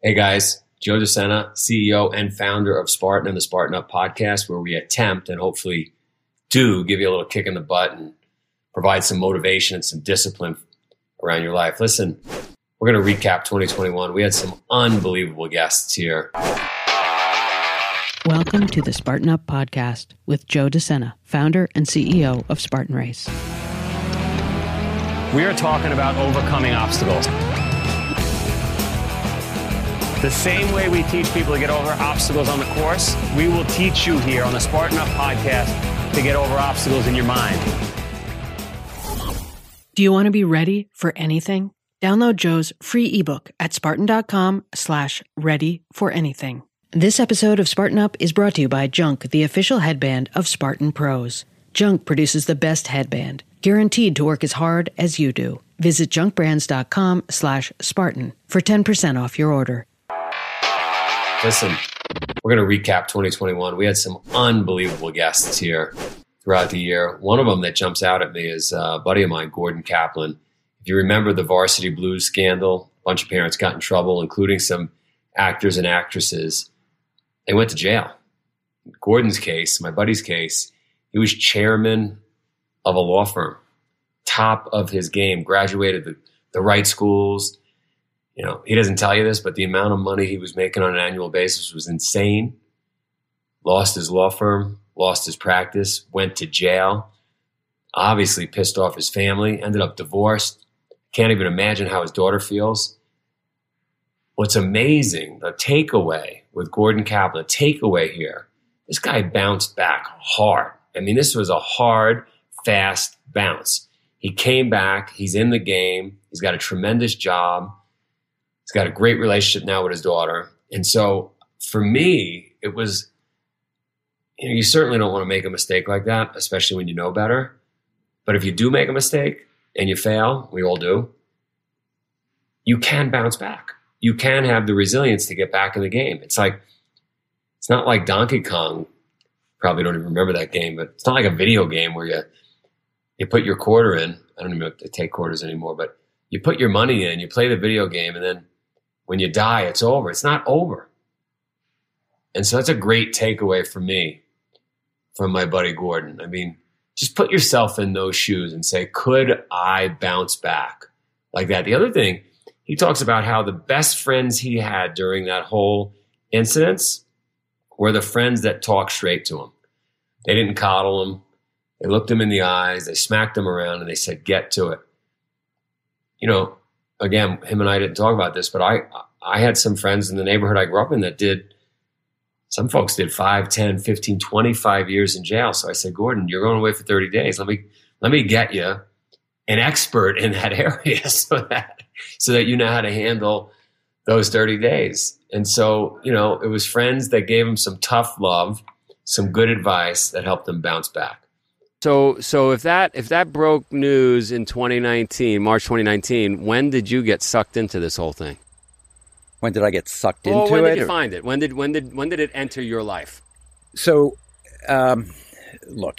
Hey guys, Joe DeSena, CEO and founder of Spartan and the Spartan Up podcast, where we attempt and hopefully do give you a little kick in the butt and provide some motivation and some discipline around your life. Listen, we're going to recap 2021. We had some unbelievable guests here. Welcome to the Spartan Up podcast with Joe DeSena, founder and CEO of Spartan Race. We are talking about overcoming obstacles. The same way we teach people to get over obstacles on the course, we will teach you here on the Spartan Up podcast to get over obstacles in your mind. Do you want to be ready for anything? Download Joe's free ebook at spartan.com/ready-for-anything. This episode of Spartan Up is brought to you by Junk, the official headband of Spartan Pros. Junk produces the best headband, guaranteed to work as hard as you do. Visit junkbrands.com/Spartan for 10% off your order. Listen, we're going to recap 2021. We had some unbelievable guests here throughout the year. One of them that jumps out at me is a buddy of mine, Gordon Kaplan. If you remember the Varsity Blues scandal, a bunch of parents got in trouble, including some actors and actresses. They went to jail. In Gordon's case, my buddy's case, he was chairman of a law firm, top of his game, graduated the right schools. You know, he doesn't tell you this, but the amount of money he was making on an annual basis was insane. Lost his law firm, lost his practice, went to jail, obviously pissed off his family, ended up divorced. Can't even imagine how his daughter feels. What's amazing, the takeaway with Gordon Kaplan, takeaway here, this guy bounced back hard. I mean, this was a hard, fast bounce. He came back. He's in the game. He's got a tremendous job. He's got a great relationship now with his daughter. And so for me, it was, you certainly don't want to make a mistake like that, especially when you know better. But if you do make a mistake and you fail, we all do, you can bounce back. You can have the resilience to get back in the game. It's not like Donkey Kong. Probably don't even remember that game, but it's not like a video game where you put your quarter in. I don't even know if they take quarters anymore, but you put your money in, you play the video game, and then when you die, it's over. It's not over. And so that's a great takeaway for me from my buddy Gordon. I mean, just put yourself in those shoes and say, could I bounce back like that? The other thing, he talks about how the best friends he had during that whole incident were the friends that talked straight to him. They didn't coddle him. They looked him in the eyes. They smacked him around and they said, get to it. You know, again, him and I didn't talk about this, but I had some friends in the neighborhood I grew up in that some folks did 5, 10, 15, 25 years in jail. So I said, Gordon, you're going away for 30 days. Let me get you an expert in that area so that you know how to handle those 30 days. And so, you know, it was friends that gave him some tough love, some good advice that helped him bounce back. So if that broke news in 2019, March 2019, when did you get sucked into this whole thing? When did I get sucked into it? When did you find it? When did it enter your life? So, look,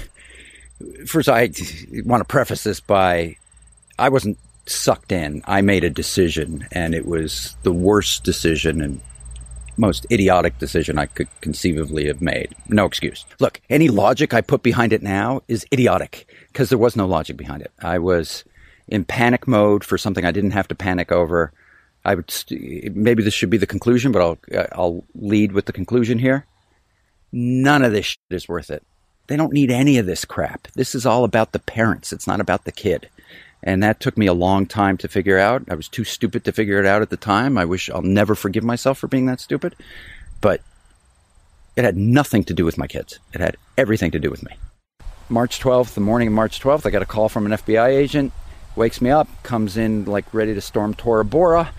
first I want to preface this by I wasn't sucked in. I made a decision, and it was the worst decision and most idiotic decision I could conceivably have made. No excuse. Look, any logic I put behind it now is idiotic because there was no logic behind it. I was in panic mode for something I didn't have to panic over. Maybe this should be the conclusion, but I'll lead with the conclusion here. None of this shit is worth it. They don't need any of this crap. This is all about the parents. It's not about the kid. And that took me a long time to figure out. I was too stupid to figure it out at the time. I'll never forgive myself for being that stupid. But it had nothing to do with my kids. It had everything to do with me. March 12th, the morning of March 12th, I got a call from an FBI agent, wakes me up, comes in like ready to storm Tora Bora.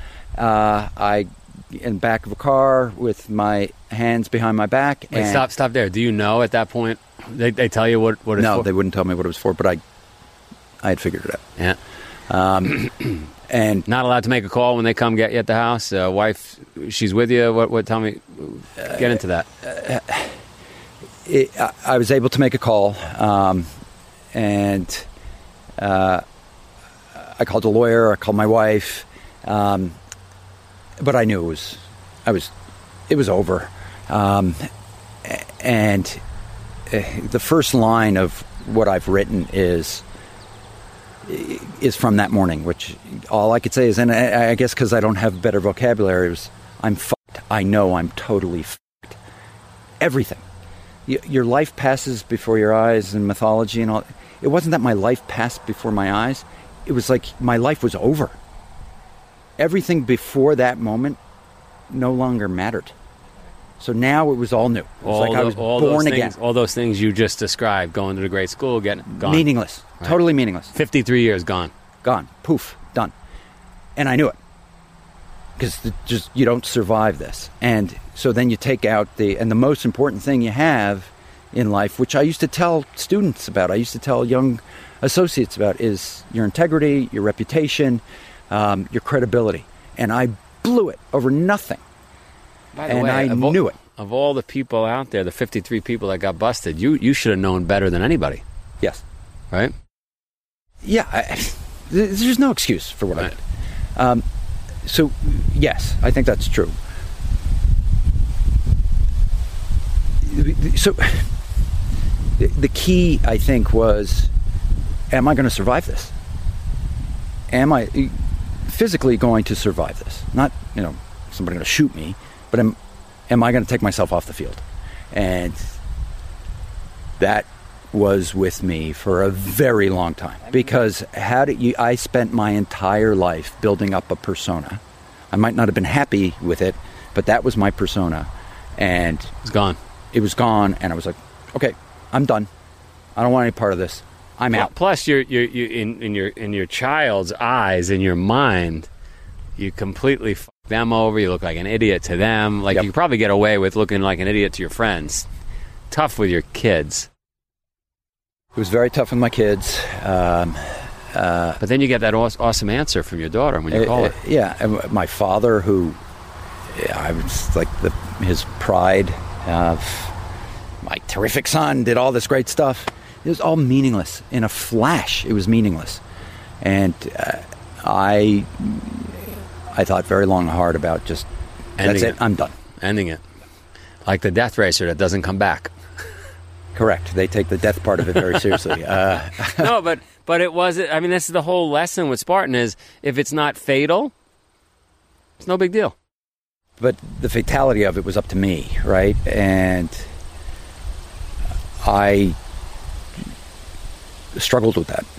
I in the back of a car with my hands behind my back. Wait, stop there. Do you know at that point? They tell you what it's for? No, they wouldn't tell me what it was for, but I had figured it out. Yeah. And not allowed to make a call when they come get you at the house. Wife, she's with you. What? Tell me. Get into that. I was able to make a call, and I called a lawyer. I called my wife, but I knew it was over. And the first line of what I've written is from that morning, which all I could say is, and I guess because I don't have better vocabulary, was, I'm fucked. I know I'm totally fucked. Everything. Your life passes before your eyes in mythology and all. It wasn't that my life passed before my eyes. It was like my life was over. Everything before that moment no longer mattered. So now it was all new. It was like I was born again. All those things you just described, going to the great school, getting gone. Meaningless. Right. Totally meaningless. 53 years gone. Gone. Poof. Done. And I knew it. Because just you don't survive this. And so then you take out the most important thing you have in life, which I used to tell students about, I used to tell young associates about, is your integrity, your reputation, your credibility. And I blew it over nothing. By the way, I knew it. Of all the people out there, the 53 people that got busted, you should have known better than anybody. Yes. Right? Yeah. There's no excuse for what I did. So, yes, I think that's true. So, the key, I think, was, am I going to survive this? Am I physically going to survive this? Not, somebody going to shoot me, but am I going to take myself off the field? And that was with me for a very long time, because I spent my entire life building up a persona. I might not have been happy with it, but that was my persona, and it's gone. It was gone, and I was like, okay, I'm done. I don't want any part of this. I'm out. Plus, you're in your child's eyes, in your mind, you completely fuck them over. You look like an idiot to them. Like, you probably get away with looking like an idiot to your friends. Tough with your kids. It was very tough with my kids. But then you get that awesome answer from your daughter when you call her. Yeah, and my father, who I was like his pride of my terrific son, did all this great stuff. It was all meaningless. In a flash, it was meaningless. And I thought very long and hard about just, that's it, I'm done. Ending it. Like the death racer that doesn't come back. Correct. They take the death part of it very seriously. No, but it wasn't. I mean, this is the whole lesson with Spartan is, if it's not fatal, it's no big deal. But the fatality of it was up to me, right? And I struggled with that.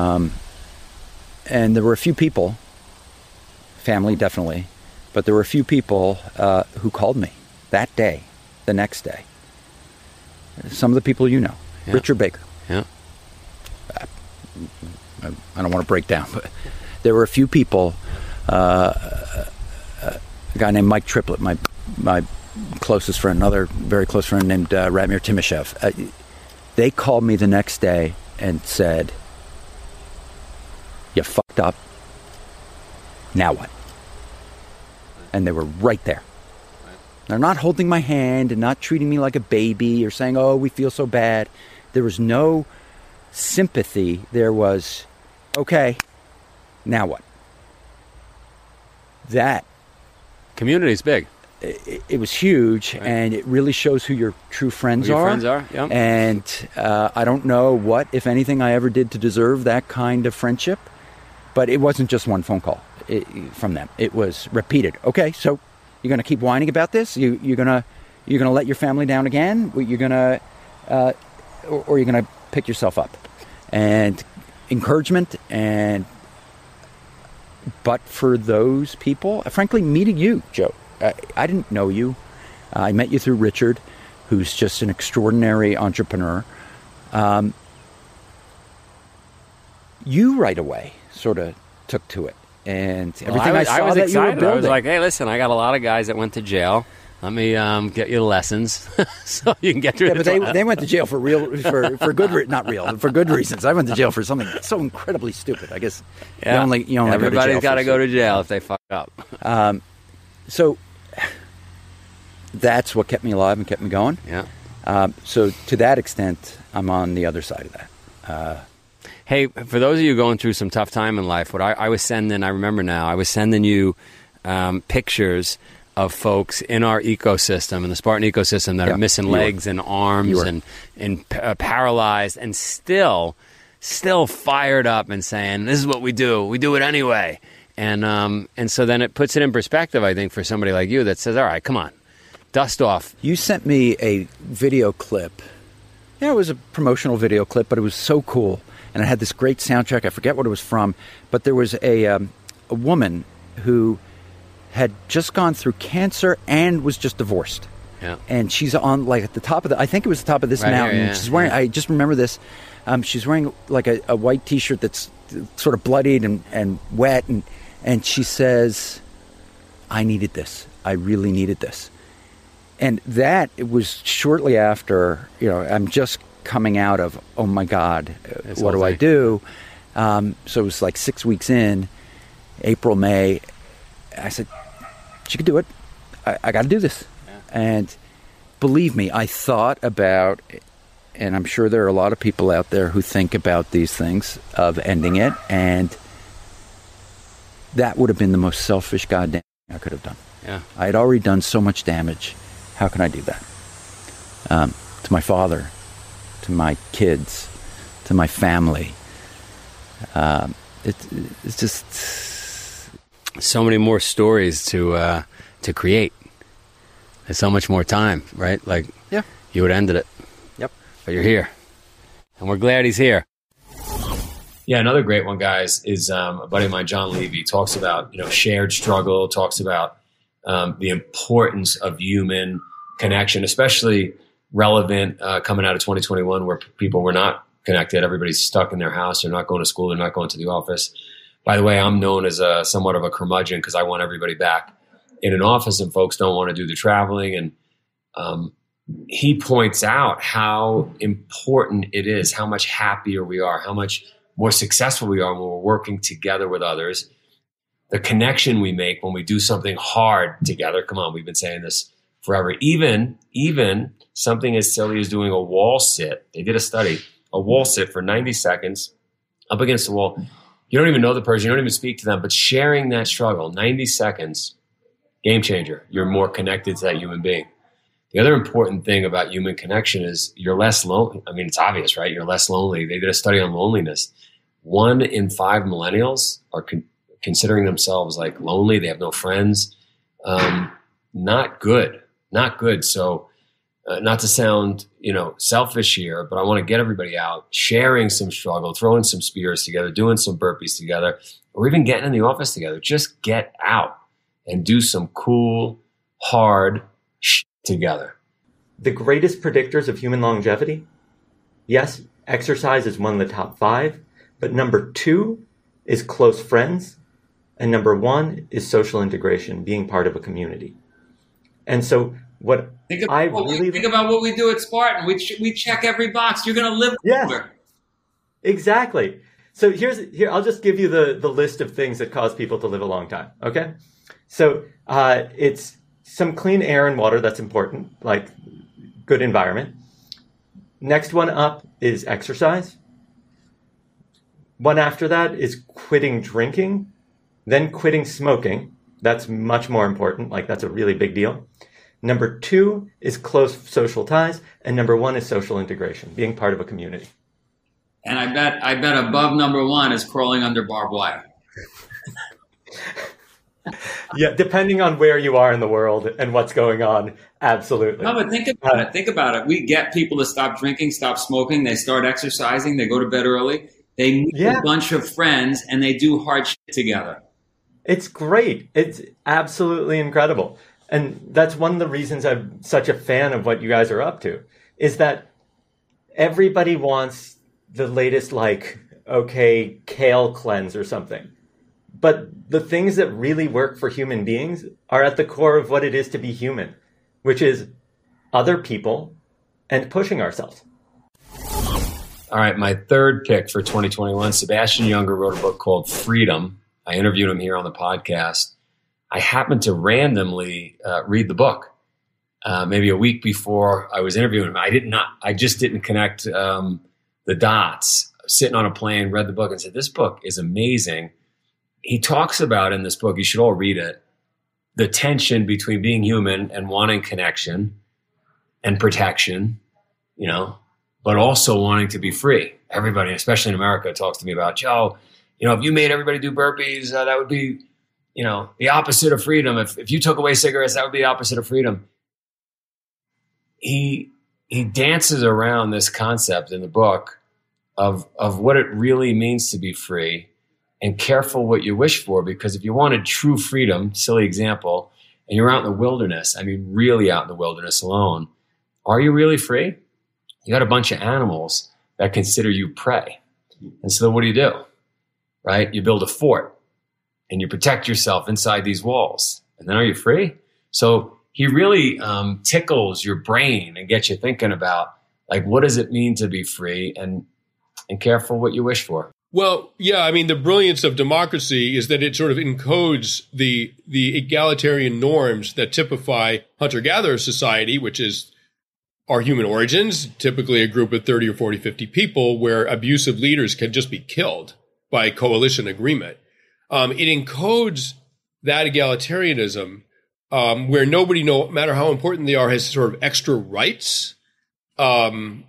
And there were a few people, family definitely, but there were a few people who called me that day, the next day. Some of the people you know. Yeah. Richard Baker. Yeah. I don't want to break down, but there were a few people, a guy named Mike Triplett, my closest friend, another very close friend named Radmir Timashev. They called me the next day and said, you fucked up. Now what? And they were right there. They're not holding my hand and not treating me like a baby or saying, oh, we feel so bad. There was no sympathy. There was, okay, now what? That. Community's big. It was huge, right. And it really shows who your true friends are. Friends are, yeah. And I don't know what, if anything, I ever did to deserve that kind of friendship. But it wasn't just one phone call from them. It was repeated. Okay, so you're going to keep whining about this? You're going to let your family down again? You're going to, or you're going to pick yourself up? And encouragement, but for those people, frankly, meeting you, Joe, I didn't know you. I met you through Richard, who's just an extraordinary entrepreneur. You right away sort of took to it. And everything I saw was that excited. You were building. I was like, hey, listen, I got a lot of guys that went to jail. Let me get you the lessons so you can get through it. Yeah, but they went to jail for good reasons. I went to jail for something so incredibly stupid. I guess you only everybody's got to go to jail if they fuck up. So that's what kept me alive and kept me going. Yeah. So to that extent, I'm on the other side of that. Hey, for those of you going through some tough time in life, what I was sending, I remember now, I was sending you pictures of folks in our ecosystem, in the Spartan ecosystem, that are missing legs and arms and paralyzed, and still fired up and saying, "This is what we do. We do it anyway." And so then it puts it in perspective, I think, for somebody like you that says, "All right, come on, dust off." You sent me a video clip. Yeah, it was a promotional video clip, but it was so cool, and it had this great soundtrack. I forget what it was from, but there was a woman who had just gone through cancer and was just divorced. Yeah. And she's on, like, at the top of I think it was the top of this mountain. Here, yeah. She's wearing, I just remember this, she's wearing like a white t-shirt that's sort of bloodied and wet. And she says, "I needed this. I really needed this." And it was shortly after, I'm just coming out of, oh my God, what do I do? So it was like 6 weeks in, April, May. I said, "She could do it. I got to do this." Yeah. And believe me, I thought about, and I'm sure there are a lot of people out there who think about these things of ending it, and that would have been the most selfish goddamn thing I could have done. Yeah. I had already done so much damage. How can I do that? To my father, to my kids, to my family. It's just so many more stories to create. There's so much more time, right? Like, you would have ended it. Yep. But you're here. And we're glad he's here. Yeah, another great one, guys, is a buddy of mine, John Levy, talks about, shared struggle, talks about the importance of human connection, especially relevant coming out of 2021 where people were not connected. Everybody's stuck in their house. They're not going to school. They're not going to the office. By the way, I'm known as somewhat of a curmudgeon because I want everybody back in an office and folks don't want to do the traveling. And he points out how important it is, how much happier we are, how much more successful we are when we're working together with others. The connection we make when we do something hard together. Come on, we've been saying this forever. Even something as silly as doing a wall sit. They did a study, a wall sit for 90 seconds up against the wall. You don't even know the person. You don't even speak to them. But sharing that struggle, 90 seconds, game changer. You're more connected to that human being. The other important thing about human connection is you're less lonely. I mean, it's obvious, right? You're less lonely. They did a study on loneliness. 1 in 5 millennials are considering themselves like lonely. They have no friends. Not good. Not good. So not to sound, selfish here, but I want to get everybody out, sharing some struggle, throwing some spears together, doing some burpees together, or even getting in the office together. Just get out and do some cool, hard shit together. The greatest predictors of human longevity? Yes, exercise is one of the top 5, but number 2 is close friends, and number 1 is social integration, being part of a community. And so think about what we do at Spartan. We check every box. You're going to live longer. Exactly. So here I'll just give you the list of things that cause people to live a long time. Okay. So it's some clean air and water. That's important, like good environment. Next one up is exercise. One after that is quitting drinking, then quitting smoking. That's much more important. Like that's a really big deal. Number 2 is close social ties, and number 1 is social integration, being part of a community. And I bet above number 1 is crawling under barbed wire. Yeah, depending on where you are in the world and what's going on, absolutely. No, but think about it. Think about it. We get people to stop drinking, stop smoking. They start exercising. They go to bed early. They meet a bunch of friends, and they do hard shit together. It's great. It's absolutely incredible. And that's one of the reasons I'm such a fan of what you guys are up to, is that everybody wants the latest, kale cleanse or something. But the things that really work for human beings are at the core of what it is to be human, which is other people and pushing ourselves. All right, my third pick for 2021, Sebastian Junger wrote a book called Freedom. I interviewed him here on the podcast. I happened to randomly read the book maybe a week before I was interviewing him. I just didn't connect the dots. Sitting on a plane, read the book and said, this book is amazing. He talks about in this book, you should all read it, the tension between being human and wanting connection and protection, but also wanting to be free. Everybody, especially in America, talks to me about, Joe, if you made everybody do burpees, that would be, the opposite of freedom. If you took away cigarettes, that would be the opposite of freedom. He dances around this concept in the book of what it really means to be free and careful what you wish for. Because if you wanted true freedom, silly example, and you're out in the wilderness, really out in the wilderness alone, are you really free? You got a bunch of animals that consider you prey. And so what do? Right? You build a fort and you protect yourself inside these walls. And then are you free? So he really tickles your brain and gets you thinking about, like, what does it mean to be free and careful what you wish for? Well, yeah, the brilliance of democracy is that it sort of encodes the egalitarian norms that typify hunter-gatherer society, which is our human origins, typically a group of 30 or 40, 50 people where abusive leaders can just be killed by coalition agreement. It encodes that egalitarianism where nobody, no matter how important they are, has sort of extra rights, the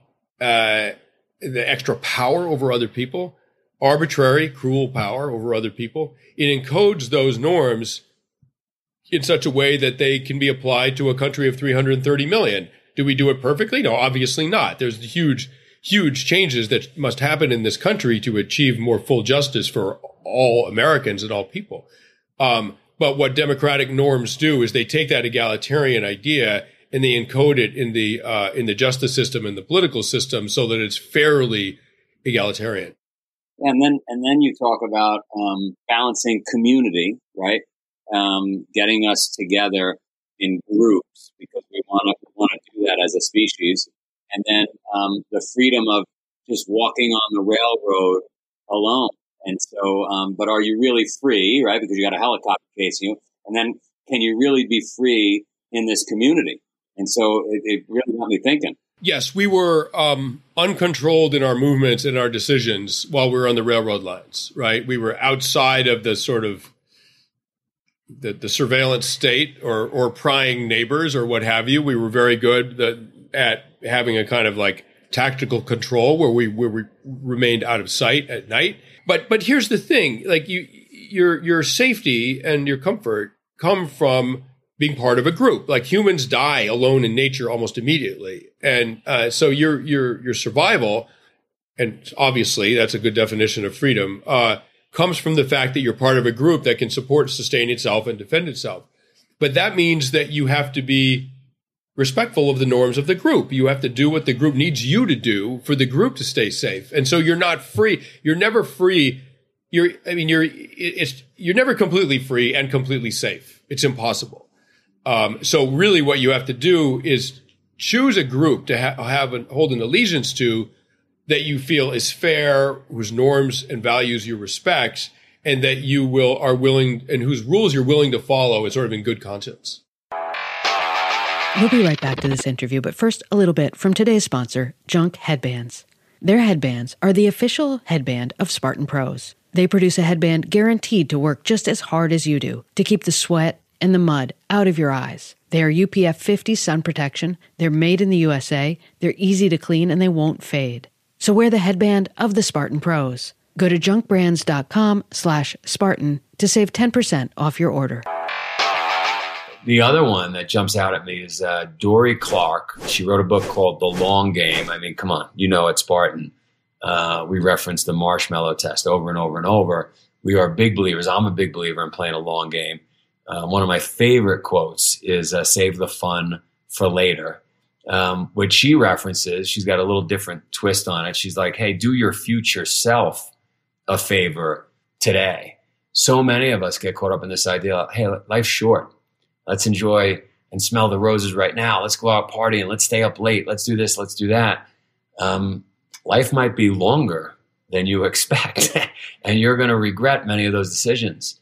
extra power over other people, arbitrary, cruel power over other people. It encodes those norms in such a way that they can be applied to a country of 330 million. Do we do it perfectly? No, obviously not. There's huge changes that must happen in this country to achieve more full justice for all Americans and all people. But what democratic norms do is they take that egalitarian idea and they encode it in the justice system and the political system so that it's fairly egalitarian. And then you talk about balancing community, right? Getting us together in groups because we want to do that as a species, and then the freedom of just walking on the railroad alone. And so, but are you really free, right? Because you got a helicopter chasing you, and then can you really be free in this community? And so it really got me thinking. Yes, we were uncontrolled in our movements and our decisions while we were on the railroad lines, right? We were outside of the sort of the surveillance state or prying neighbors or what have you. We were very good at having a kind of like tactical control where we remained out of sight at night. But here's the thing, like your safety and your comfort come from being part of a group. Like humans die alone in nature almost immediately. And so your survival, and obviously that's a good definition of freedom, comes from the fact that you're part of a group that can support, sustain itself, and defend itself. But that means that you have to be respectful of the norms of the group. You have to do what the group needs you to do for the group to stay safe. And so you're not free. You're never free. You're never completely free and completely safe. It's impossible. So really what you have to do is choose a group to hold an allegiance to that you feel is fair, whose norms and values you respect, and that you are willing, and whose rules you're willing to follow sort of in good conscience. We'll be right back to this interview, but first a little bit from today's sponsor, Junk Headbands. Their headbands are the official headband of Spartan Pros. They produce a headband guaranteed to work just as hard as you do to keep the sweat and the mud out of your eyes. They are UPF 50 sun protection, they're made in the USA, they're easy to clean, and they won't fade. So wear the headband of the Spartan Pros. Go to junkbrands.com/Spartan to save 10% off your order. The other one that jumps out at me is Dorie Clark. She wrote a book called The Long Game. I mean, come on, at Spartan. We reference the marshmallow test over and over and over. We are big believers. I'm a big believer in playing a long game. One of my favorite quotes is save the fun for later. Which she references, she's got a little different twist on it. She's like, hey, do your future self a favor today. So many of us get caught up in this idea of, hey, life's short. Let's enjoy and smell the roses right now. Let's go out partying. Let's stay up late. Let's do this. Let's do that. Life might be longer than you expect, and you're going to regret many of those decisions.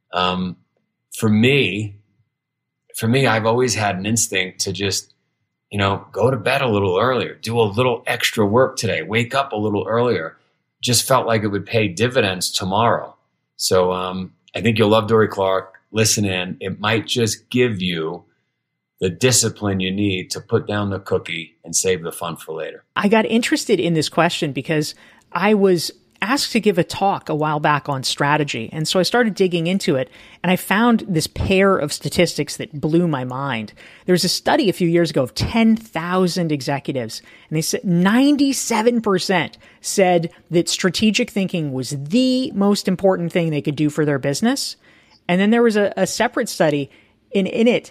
For me, I've always had an instinct to just, go to bed a little earlier, do a little extra work today, wake up a little earlier. Just felt like it would pay dividends tomorrow. So I think you'll love Dorie Clark. listen in. It might just give you the discipline you need to put down the cookie and save the fun for later. I got interested in this question because I was asked to give a talk a while back on strategy. And so I started digging into it, and I found this pair of statistics that blew my mind. There was a study a few years ago of 10,000 executives, and they said 97% said that strategic thinking was the most important thing they could do for their business. And then there was a separate study, in it,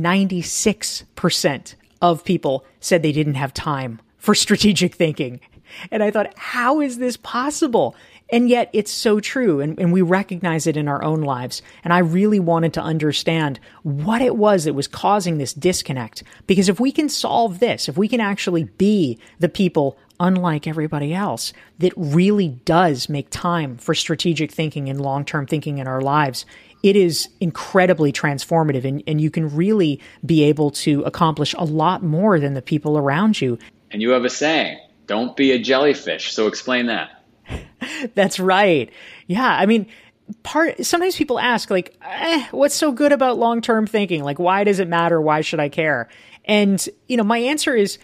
96% of people said they didn't have time for strategic thinking. And I thought, how is this possible? And yet it's so true. And we recognize it in our own lives. And I really wanted to understand what it was that was causing this disconnect. Because if we can solve this, if we can actually be the people, unlike everybody else, that really does make time for strategic thinking and long-term thinking in our lives, it is incredibly transformative. And you can really be able to accomplish a lot more than the people around you. And you have a saying, don't be a jellyfish. So explain that. That's right. Yeah. I mean, sometimes people ask, like, what's so good about long-term thinking? Like, why does it matter? Why should I care? And, my answer is,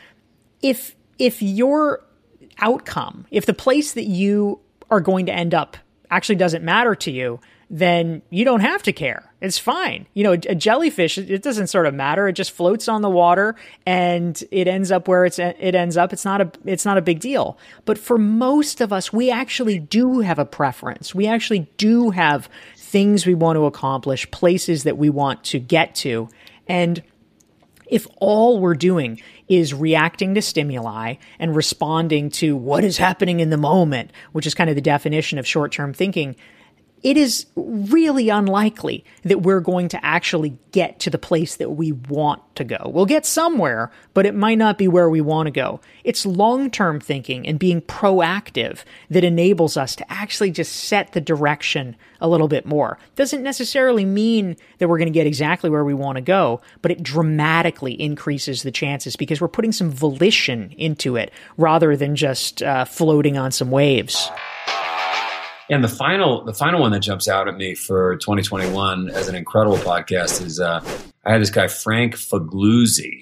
if your outcome, if the place that you are going to end up actually doesn't matter to you, then you don't have to care. It's fine. A jellyfish, it doesn't sort of matter. It just floats on the water and it ends up where it ends up. It's not a big deal. But for most of us, we actually do have a preference. We actually do have things we want to accomplish, places that we want to get to. And if all we're doing is reacting to stimuli and responding to what is happening in the moment, which is kind of the definition of short-term thinking, it is really unlikely that we're going to actually get to the place that we want to go. We'll get somewhere, but it might not be where we want to go. It's long-term thinking and being proactive that enables us to actually just set the direction a little bit more. Doesn't necessarily mean that we're going to get exactly where we want to go, but it dramatically increases the chances because we're putting some volition into it rather than just floating on some waves. And the final one that jumps out at me for 2021 as an incredible podcast is I had this guy, Frank Fagluzzi,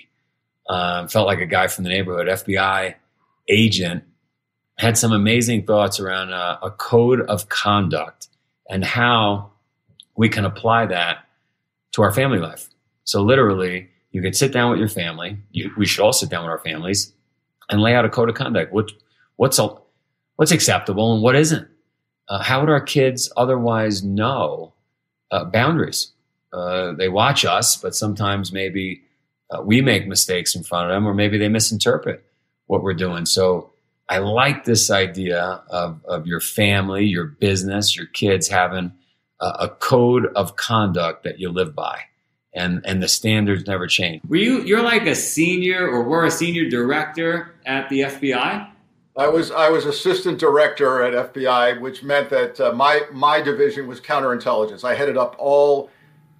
felt like a guy from the neighborhood, FBI agent, had some amazing thoughts around a code of conduct and how we can apply that to our family life. So literally, you could sit down with your family. We should all sit down with our families and lay out a code of conduct. What's acceptable and what isn't? How would our kids otherwise know boundaries? They watch us, but sometimes maybe we make mistakes in front of them, or maybe they misinterpret what we're doing. So I like this idea of your family, your business, your kids having a code of conduct that you live by, and the standards never change. You're like a senior, or were a senior director at the FBI? I was assistant director at FBI, which meant that my division was counterintelligence. I headed up all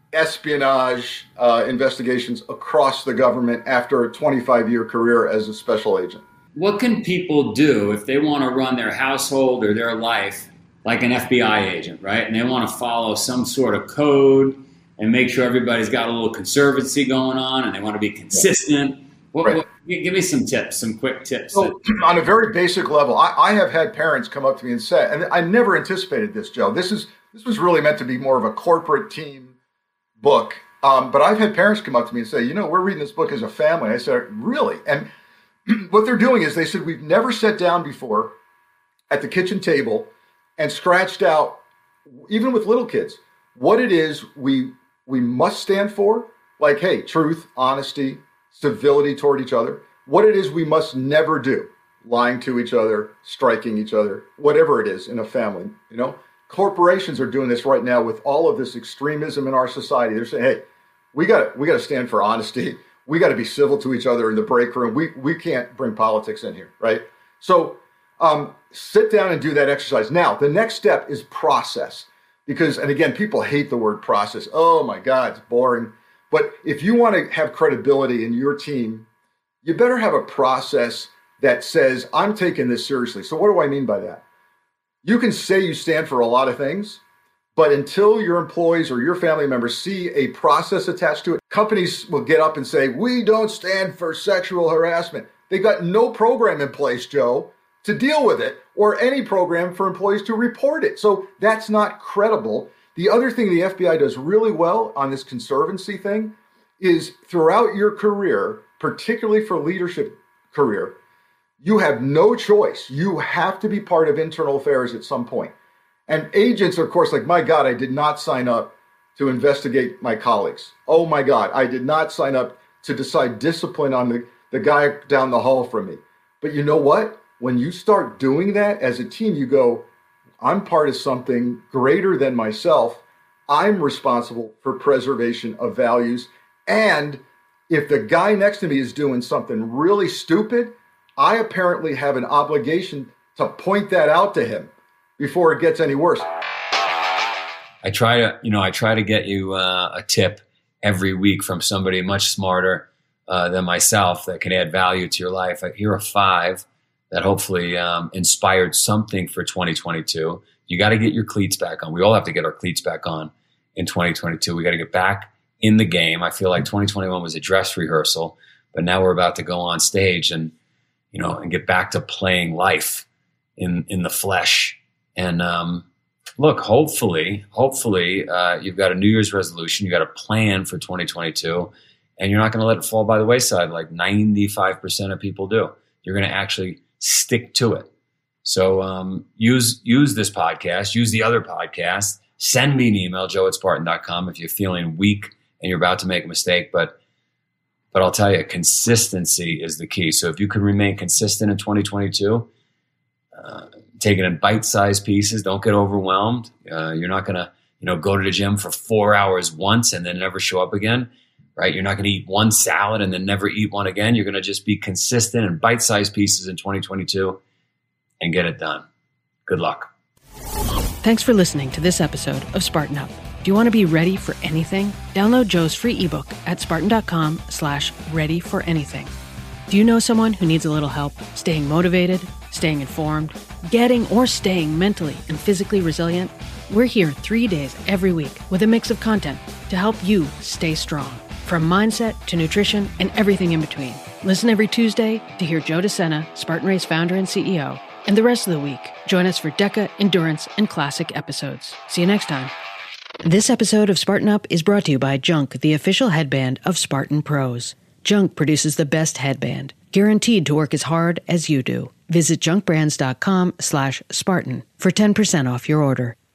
espionage investigations across the government after a 25-year career as a special agent. What can people do if they want to run their household or their life like an FBI agent, right? And they want to follow some sort of code and make sure everybody's got a little conservancy going on, and they want to be consistent. Give me some tips, some quick tips. So, on a very basic level, I have had parents come up to me and say, and I never anticipated this, Joe. This was really meant to be more of a corporate team book. But I've had parents come up to me and say, we're reading this book as a family. I said, really? And what they're doing is they said, we've never sat down before at the kitchen table and scratched out, even with little kids, what it is we must stand for. Like, hey, truth, honesty, civility toward each other, what it is we must never do, lying to each other, striking each other, whatever it is in a family. Corporations are doing this right now with all of this extremism in our society. They're saying, hey, we got to stand for honesty. We got to be civil to each other in the break room. We can't bring politics in here, right? So sit down and do that exercise. Now, the next step is process. Because, and again, people hate the word process. Oh my God, it's boring. But if you want to have credibility in your team, you better have a process that says, I'm taking this seriously. So what do I mean by that? You can say you stand for a lot of things, But until your employees or your family members see a process attached to it, companies will get up and say, we don't stand for sexual harassment. They've got no program in place, Joe, to deal with it, or any program for employees to report it. So that's not credible. The other thing the FBI does really well on this conservancy thing is throughout your career, particularly for leadership career, you have no choice. You have to be part of internal affairs at some point. And agents are, of course, like, my God, I did not sign up to investigate my colleagues. Oh, my God, I did not sign up to decide discipline on the guy down the hall from me. But you know what? When you start doing that as a team, you go, I'm part of something greater than myself. I'm responsible for preservation of values. And if the guy next to me is doing something really stupid, I apparently have an obligation to point that out to him before it gets any worse. I try to get you a tip every week from somebody much smarter than myself that can add value to your life. Here are 5 that hopefully inspired something for 2022. You got to get your cleats back on. We all have to get our cleats back on in 2022. We got to get back in the game. I feel like 2021 was a dress rehearsal, but now we're about to go on stage and get back to playing life in the flesh. And look, hopefully, you've got a New Year's resolution. You got a plan for 2022, and you're not going to let it fall by the wayside like 95% of people do. You're going to actually stick to it. So use this podcast, use the other podcasts. Send me an email, joe@spartan.com, if you're feeling weak and you're about to make a mistake. But I'll tell you, consistency is the key. So if you can remain consistent in 2022, take it in bite-sized pieces. Don't get overwhelmed. You're not going to, go to the gym for 4 hours once and then never show up again, right? You're not going to eat one salad and then never eat one again. You're going to just be consistent in bite-sized pieces in 2022 and get it done. Good luck. Thanks for listening to this episode of Spartan Up. Do you want to be ready for anything? Download Joe's free ebook at spartan.com/readyforanything. Do you know someone who needs a little help staying motivated, staying informed, getting or staying mentally and physically resilient? We're here 3 days every week with a mix of content to help you stay strong, from mindset to nutrition and everything in between. Listen every Tuesday to hear Joe DeSena, Spartan Race founder and CEO, and the rest of the week, join us for DECA, Endurance, and Classic episodes. See you next time. This episode of Spartan Up is brought to you by Junk, the official headband of Spartan Pros. Junk produces the best headband, guaranteed to work as hard as you do. Visit junkbrands.com/Spartan for 10% off your order.